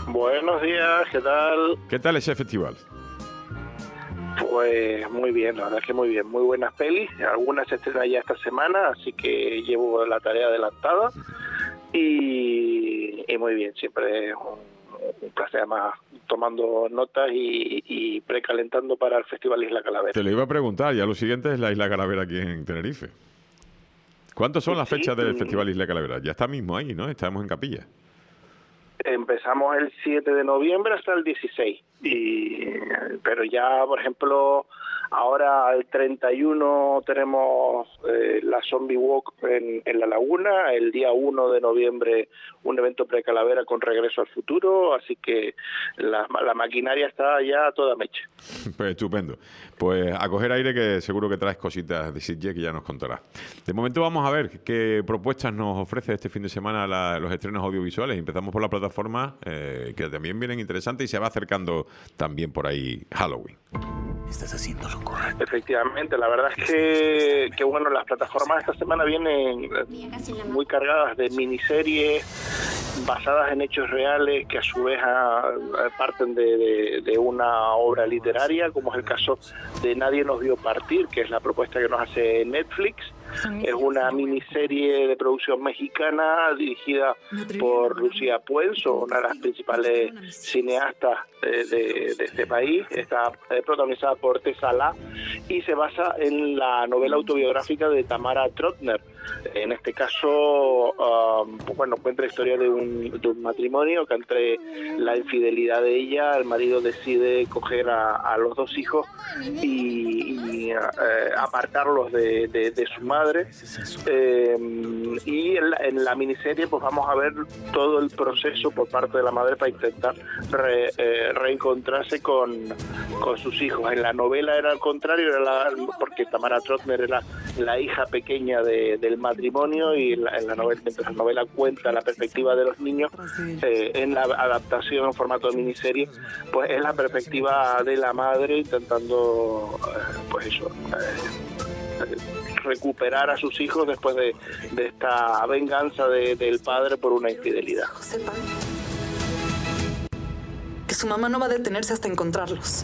Buenos días, ¿qué tal? ¿Qué tal ese festival? Pues muy bien, la verdad es que muy bien, muy buenas pelis, algunas se estrenan ya esta semana, así que llevo la tarea adelantada y muy bien, siempre es un placer, además tomando notas y precalentando para el Festival Isla Calavera. Te lo iba a preguntar, ya lo siguiente es la Isla Calavera aquí en Tenerife. ¿Cuántas son las fechas del Festival Isla Calavera? Ya está mismo ahí, ¿no? Estamos en Capilla. Empezamos el 7 de noviembre hasta el 16, pero ya, por ejemplo, ahora el 31 tenemos la Zombie Walk en La Laguna, el día 1 de noviembre un evento pre-calavera con Regreso al Futuro, así que la maquinaria está ya toda mecha. Pues estupendo. Pues a coger aire, que seguro que traes cositas de Sitges que ya nos contarás. De momento vamos a ver qué propuestas nos ofrece este fin de semana los estrenos audiovisuales. Empezamos por la plataforma, que también vienen interesantes, y se va acercando también por ahí Halloween. Estás haciendo lo correcto. Efectivamente, la verdad es que bueno, las plataformas esta semana vienen muy cargadas de miniseries basadas en hechos reales que a su vez parten de una obra literaria, como es el caso de Nadie nos vio partir, que es la propuesta que nos hace Netflix. Es una miniserie de producción mexicana dirigida por Lucía Puenzo, una de las principales cineastas de este país. Está protagonizada por Tessa La y se basa en la novela autobiográfica de Tamara Trotner. En este caso, bueno, cuenta la historia de un matrimonio que, entre la infidelidad de ella, el marido decide coger a los dos hijos y apartarlos de su madre. Y en la miniserie pues vamos a ver todo el proceso por parte de la madre para intentar reencontrarse con sus hijos. En la novela era al contrario, porque Tamara Trotner era la hija pequeña del matrimonio, y en la novela, mientras la novela cuenta la perspectiva de los niños, en la adaptación en formato de miniserie pues es la perspectiva de la madre intentando pues eso, recuperar a sus hijos después de esta venganza del padre por una infidelidad. Que su mamá no va a detenerse hasta encontrarlos.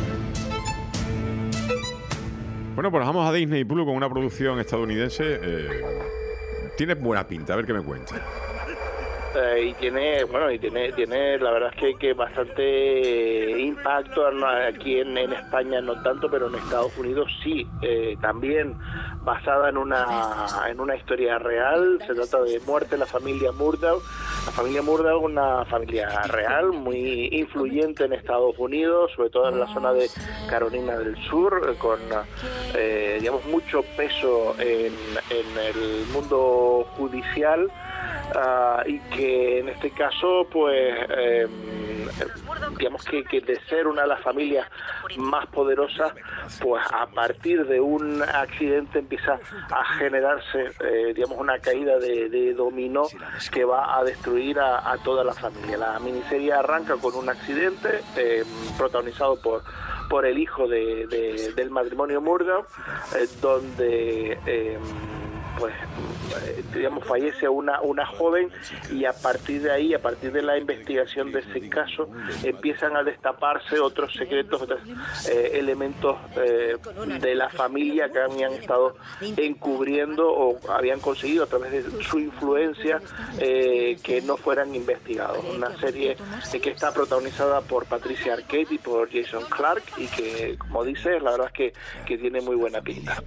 Bueno, pues vamos a Disney Plus con una producción estadounidense. Tiene buena pinta, a ver qué me cuenta. Y tiene la verdad es que bastante impacto. Aquí en España no tanto, pero en Estados Unidos sí. También basada en una historia real. Se trata de Muerte en la familia Murdaugh. La familia Murdaugh, una familia real muy influyente en Estados Unidos, sobre todo en la zona de Carolina del Sur, con digamos mucho peso en el mundo judicial. Y que en este caso pues digamos que de ser una de las familias más poderosas, pues a partir de un accidente empieza a generarse digamos una caída de dominó que va a destruir a toda la familia. La miniserie arranca con un accidente protagonizado por el hijo del matrimonio Murdaugh, donde pues digamos fallece una joven, y a partir de ahí, a partir de la investigación de ese caso, empiezan a destaparse otros secretos, otros elementos de la familia que habían estado encubriendo o habían conseguido a través de su influencia que no fueran investigados. Una serie que está protagonizada por Patricia Arquette y por Jason Clarke, y que, como dices, la verdad es que tiene muy buena pinta.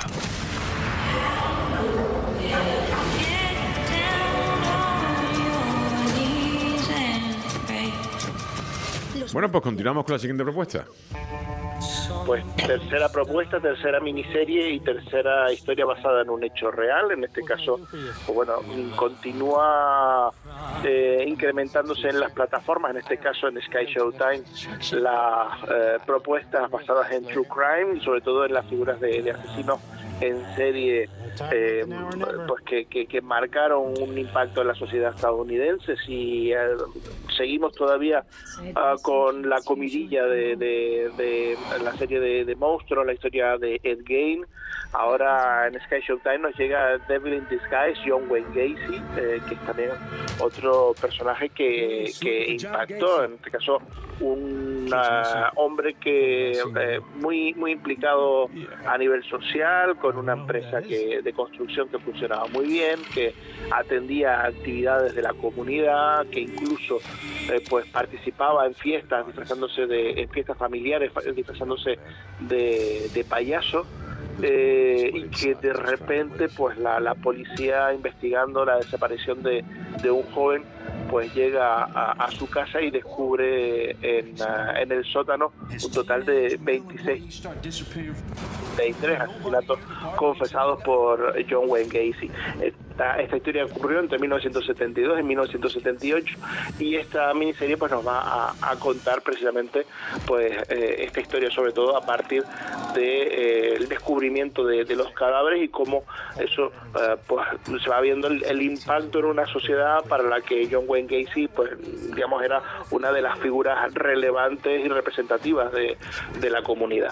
Bueno, pues continuamos con la siguiente propuesta. Pues tercera propuesta, tercera miniserie y tercera historia basada en un hecho real. En este caso, pues bueno, continúa incrementándose en las plataformas, en este caso en Sky Showtime, las propuestas basadas en True Crime, sobre todo en las figuras de asesinos en serie pues que marcaron un impacto en la sociedad estadounidense. Si seguimos todavía con la comidilla de la serie de Monstruos, la historia de Ed Gein, ahora en Sky Showtime nos llega Devil in Disguise, John Wayne Gacy, que es también otro personaje que impactó, en este caso un hombre que muy implicado a nivel social, con una empresa de construcción que funcionaba muy bien, que atendía actividades de la comunidad, que incluso pues participaba en fiestas, en fiestas familiares, disfrazándose de payaso. Y que de repente pues la policía, investigando la desaparición de un joven, pues llega a su casa y descubre en el sótano un total de 23 asesinatos confesados por John Wayne Gacy. Esta historia ocurrió entre 1972 y 1978, y esta miniserie pues nos va a contar precisamente pues esta historia, sobre todo a partir del descubrimiento de los cadáveres, y cómo eso pues se va viendo el impacto en una sociedad para la que John Wayne Gacy pues digamos era una de las figuras relevantes y representativas de la comunidad.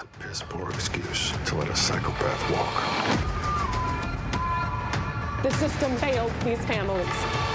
The system failed these families.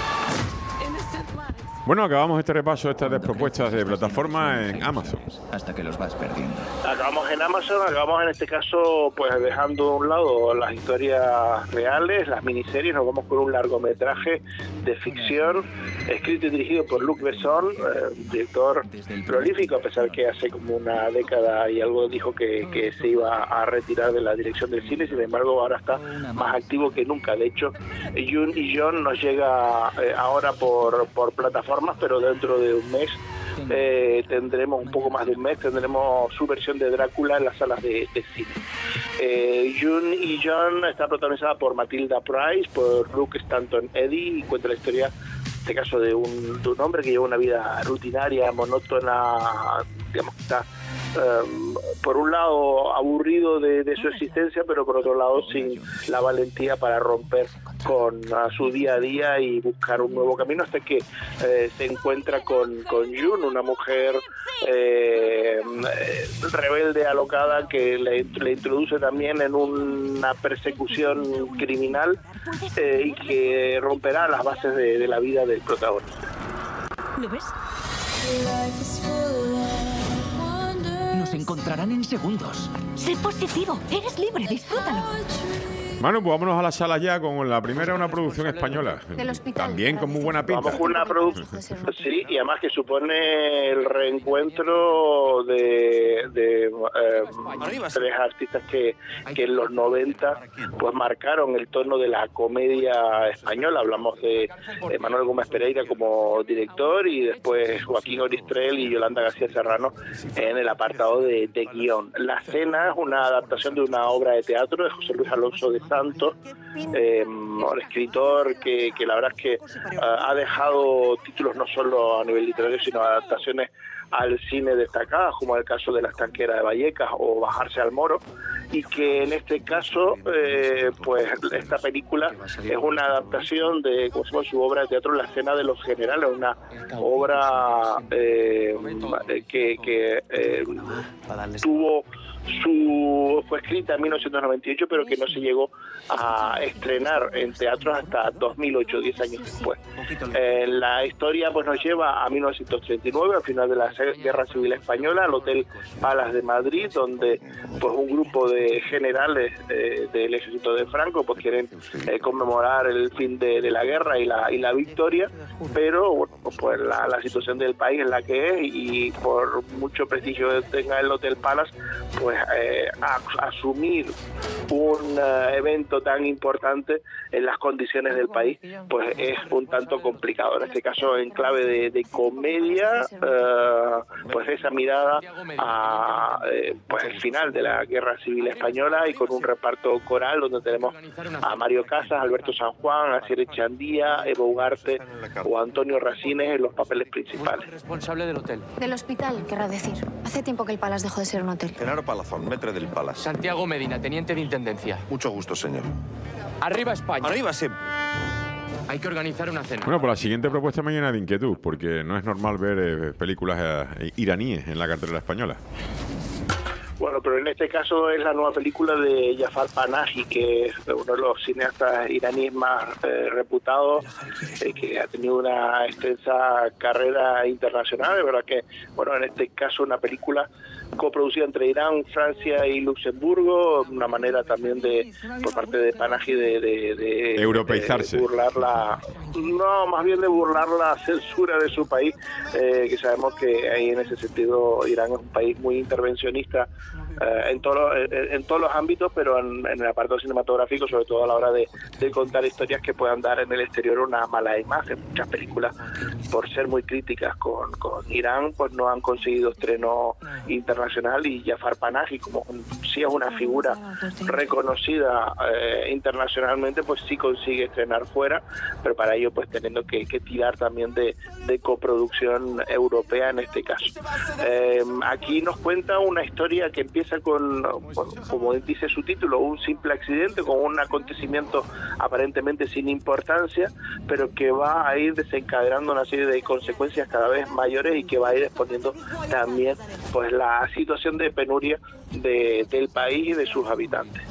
Bueno, acabamos este repaso de estas propuestas de plataforma en Amazon. Hasta que los vas perdiendo. Acabamos en Amazon, acabamos en este caso pues dejando a un lado las historias reales, las miniseries. Nos vamos con un largometraje de ficción escrito y dirigido por Luc Besson, director prolífico, a pesar que hace como una década y algo dijo que se iba a retirar de la dirección del cine. Sin embargo, ahora está más activo que nunca. De hecho, June y John nos llega ahora por plataforma, pero dentro de un mes tendremos, un poco más de un mes, tendremos su versión de Drácula en las salas de cine. June y John está protagonizada por Matilda Price, por Luke Stanton Eddy, y cuenta la historia, en este caso, de un hombre que lleva una vida rutinaria, monótona, digamos que está por un lado aburrido de su existencia, pero por otro lado sin la valentía para romper con su día a día y buscar un nuevo camino, hasta que se encuentra con June, una mujer rebelde, alocada, que le introduce también en una persecución criminal y que romperá las bases de la vida del protagonista. ¿Lo ves? Nos encontrarán en segundos. Sé positivo, eres libre, disfrútalo. Bueno, pues vámonos a la sala ya con la primera, una producción española. También con muy buena pinta. Vamos con una producción, sí, y además que supone el reencuentro de tres artistas que en los 90 pues marcaron el tono de la comedia española. Hablamos de Manuel Gómez Pereira como director, y después Joaquín Oristrel y Yolanda García Serrano en el apartado de guión. La Cena es una adaptación de una obra de teatro de José Luis Alonso de Santos, un escritor que la verdad es que ha dejado títulos no solo a nivel literario, sino adaptaciones al cine destacadas, como el caso de La estanquera de Vallecas o Bajarse al Moro, y que en este caso pues esta película es una adaptación de, como se llama, su obra de teatro La Cena de los Generales, una obra que fue escrita en 1998, pero que no se llegó a estrenar en teatros hasta 2008, 10 años después. La historia pues nos lleva a 1939, al final de la Guerra Civil Española, al Hotel Palace de Madrid, donde pues un grupo de generales del ejército de Franco pues quieren conmemorar el fin de la guerra y la victoria, pero bueno, pues la situación del país es la que es, y por mucho prestigio que tenga el Hotel Palace, pues asumir un evento tan importante en las condiciones del país pues es un tanto complicado. En este caso, en clave de comedia, pues esa mirada a pues el final de la Guerra Civil familia española y con un reparto coral donde tenemos a Mario Casas, Alberto San Juan, Asier Echandía, Evo Ugarte o Antonio Racines en los papeles principales. Responsable del hotel. Del hospital, querrá decir. Hace tiempo que el Palace dejó de ser un hotel. Genaro Palazón, metre del Palace. Santiago Medina, teniente de intendencia. Mucho gusto, señor. Arriba España. Arriba, sí. Hay que organizar una cena. Bueno, pues la siguiente propuesta me llena de inquietud, porque no es normal ver películas iraníes en la cartelera española. Bueno, pero en este caso es la nueva película de Jafar Panahi, que es uno de los cineastas iraníes más reputados, que ha tenido una extensa carrera internacional. De verdad que, bueno, en este caso una película coproducida entre Irán, Francia y Luxemburgo, una manera también por parte de Panahi de europeizarse. De burlar más bien de burlar la censura de su país, que sabemos que ahí en ese sentido Irán es un país muy intervencionista en todos los ámbitos, pero en el apartado cinematográfico, sobre todo a la hora de contar historias que puedan dar en el exterior una mala imagen. Muchas películas, por ser muy críticas con Irán, pues no han conseguido estreno internacional, y Jafar Panahi, como sí es una figura reconocida internacionalmente, pues sí consigue estrenar fuera, pero para ello pues teniendo que tirar también de coproducción europea en este caso. Aquí nos cuenta una historia que empieza con, como dice su título, un simple accidente, con un acontecimiento aparentemente sin importancia, pero que va a ir desencadenando una serie de consecuencias cada vez mayores y que va a ir exponiendo también pues la situación de penuria del país y de sus habitantes.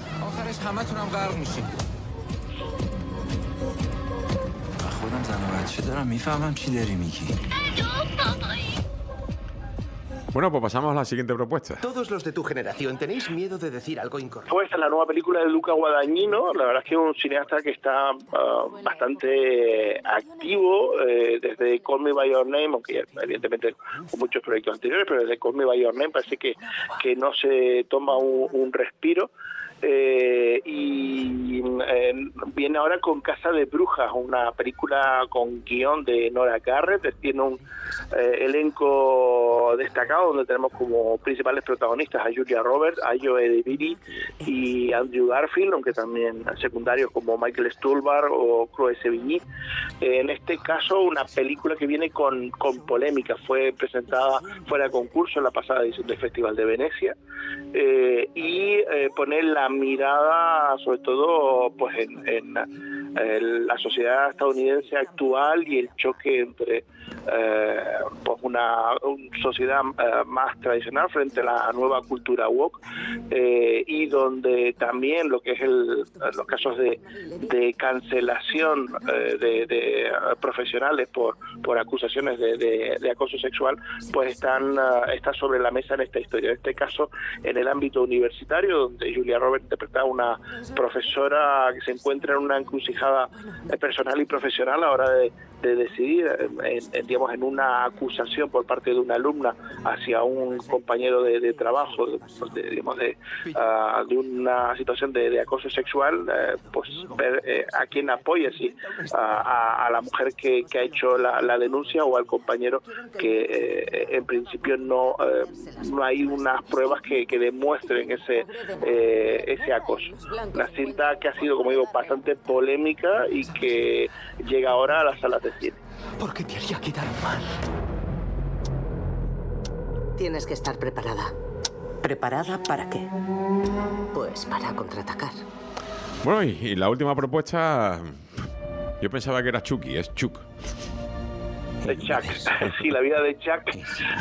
Bueno, pues pasamos a la siguiente propuesta. Todos los de tu generación tenéis miedo de decir algo incorrecto. Pues esta es la nueva película de Luca Guadagnino. La verdad es que es un cineasta que está bastante activo desde Call Me By Your Name, aunque evidentemente con muchos proyectos anteriores, pero desde Call Me By Your Name parece que no se toma un respiro. Viene ahora con Casa de Brujas, una película con guión de Nora Garrett. Tiene un elenco destacado donde tenemos como principales protagonistas a Julia Roberts, a Joe DeViri y Andrew Garfield, aunque también secundarios como Michael Stuhlbarg o Chloe Sevigny. En este caso una película que viene con polémica. Fue presentada fuera de concurso en la pasada edición del Festival de Venecia, y pone la mirada sobre todo pues en la sociedad estadounidense actual y el choque entre pues una sociedad más tradicional frente a la nueva cultura woke, y donde también lo que es los casos de cancelación de profesionales por acusaciones de acoso sexual pues está sobre la mesa en esta historia. En este caso en el ámbito universitario, donde Julia Roberts interpreta a una profesora que se encuentra en una encrucijada personal y profesional a la hora de decidir, digamos, en una acusación por parte de una alumna hacia un compañero de trabajo, de una situación de acoso sexual, pues ver a quién apoya, si a la mujer que ha hecho la denuncia o al compañero que en principio no hay unas pruebas que demuestren ese acoso. Una cinta que ha sido, como digo, bastante polémica y que llega ahora a las salas de cine. ¿Por qué te haría quedar mal? Tienes que estar preparada. ¿Preparada para qué? Pues para contraatacar. Bueno, y la última propuesta, yo pensaba que era Chucky, es Chuck. De Chuck, sí, la vida de Chuck,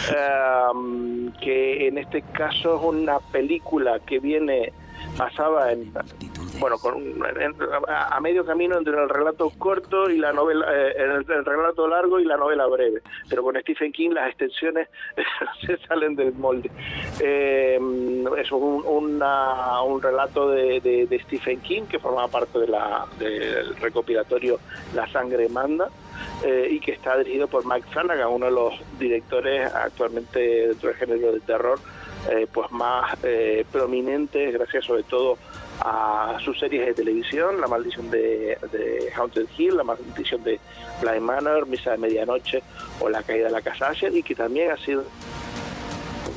que en este caso es una película que viene basada a medio camino entre el relato corto y la novela, el relato largo y la novela breve, pero con Stephen King las extensiones se salen del molde. Es un relato de Stephen King que forma parte del recopilatorio La sangre manda, y que está dirigido por Mike Flanagan, uno de los directores actualmente dentro del género de terror pues más prominentes, gracias sobre todo a sus series de televisión, La maldición de Haunted Hill, La maldición de Bly Manor, Misa de medianoche o La caída de la casa Asher, y que también ha sido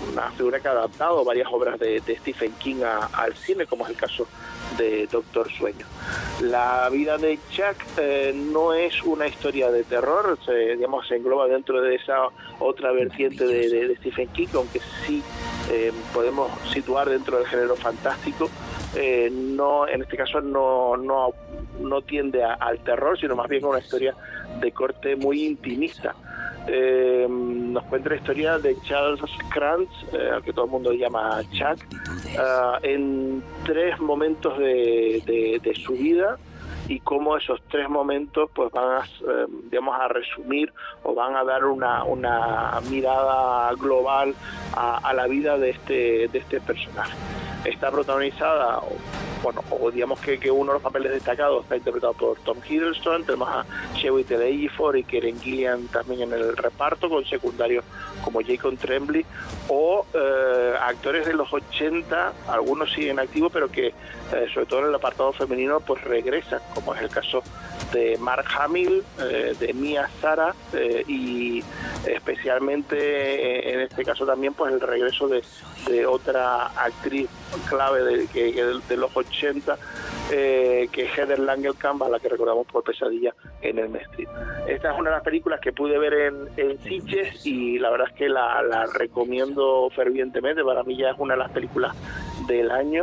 una figura que ha adaptado varias obras de Stephen King al cine, como es el caso de Doctor Sueño. La vida de Chuck no es una historia de terror, se engloba dentro de esa otra vertiente de Stephen King, aunque sí podemos situar dentro del género fantástico. No, en este caso no tiende al terror, sino más bien a una historia de corte muy intimista. Nos cuenta la historia de Charles Krantz, al que todo el mundo llama Chuck, en 3 momentos de su vida, y cómo esos 3 momentos pues van a resumir o van a dar una mirada global a la vida de este personaje. Está protagonizada, o digamos que uno de los papeles destacados está interpretado por Tom Hiddleston. Tenemos a Chiwetel Ejiofor y Karen Gillan también en el reparto, con secundarios como Jacob Tremblay, o actores de los 80, algunos siguen activos, pero que sobre todo en el apartado femenino pues regresan, como es el caso de Mark Hamill, de Mia Sara, y especialmente en este caso también pues el regreso de otra actriz clave de los 80, que es Heather Langenkamp, a la que recordamos por Pesadilla en Elm Street. Esta es una de las películas que pude ver en Sitges, y la verdad es que la recomiendo fervientemente. Para mí ya es una de las películas del año.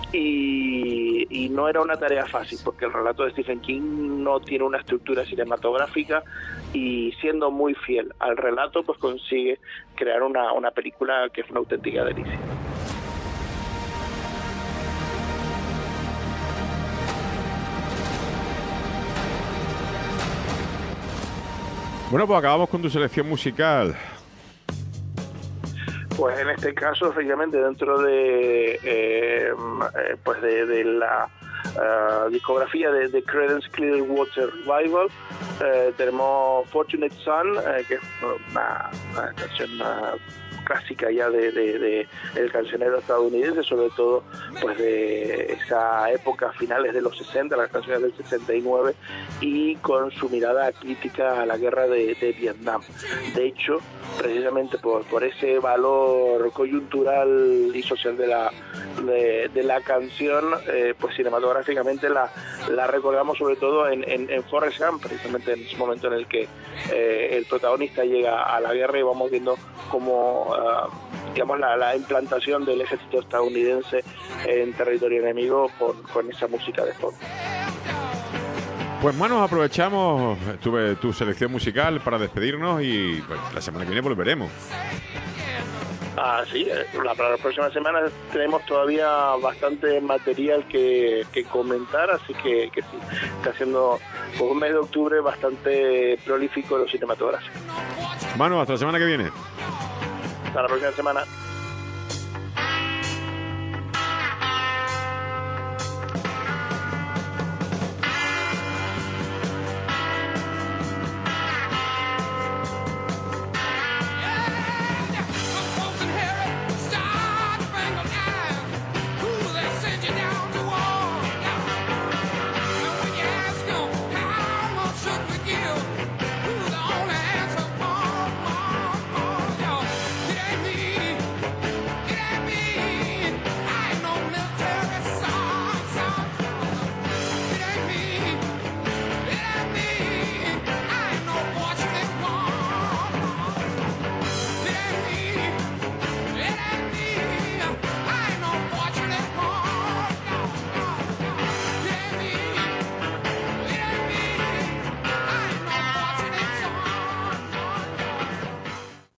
Y no era una tarea fácil, porque el relato de Stephen King no tiene una estructura cinematográfica, y siendo muy fiel al relato pues consigue crear una película que es una auténtica delicia. Bueno, pues acabamos con tu selección musical. Pues en este caso, efectivamente, dentro de la discografía de Creedence Clearwater Revival, tenemos Fortunate Son, que es una canción clásica ya de el cancionero estadounidense, sobre todo pues de esa época, finales de los 60, las canciones del 69, y con su mirada crítica a la guerra de Vietnam. De hecho, precisamente por ese valor coyuntural y social de la canción, pues cinematográficamente la recordamos sobre todo en Forrest Gump, precisamente en ese momento en el que el protagonista llega a la guerra, y vamos viendo cómo la implantación del ejército estadounidense en territorio enemigo con esa música de fondo. Pues bueno, aprovechamos tu selección musical para despedirnos, y pues, la semana que viene volveremos. Sí, para la próxima semana tenemos todavía bastante material que comentar, así que sí, está siendo pues, un mes de octubre bastante prolífico en los cinematográficos. Manu, hasta la semana que viene. Hasta la próxima semana.